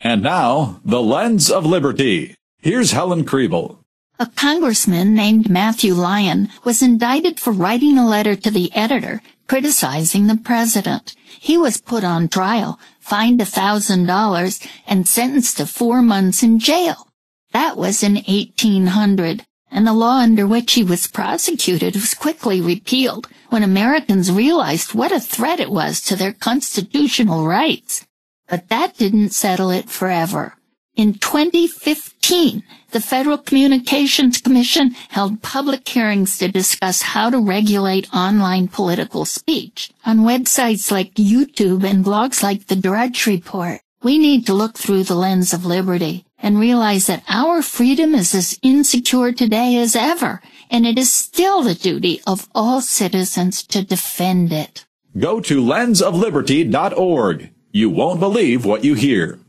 And now, the Lens of Liberty. Here's Helen Kriebel. A congressman named Matthew Lyon was indicted for writing a letter to the editor criticizing the president. He was put on trial, fined $1,000, and sentenced to 4 months in jail. That was in 1800, and the law under which he was prosecuted was quickly repealed when Americans realized what a threat it was to their constitutional rights. But that didn't settle it forever. In 2015, the Federal Communications Commission held public hearings to discuss how to regulate online political speech on websites like YouTube and blogs like The Drudge Report. We need to look through the lens of liberty and realize that our freedom is as insecure today as ever, and it is still the duty of all citizens to defend it. Go to lensofliberty.org. You won't believe what you hear.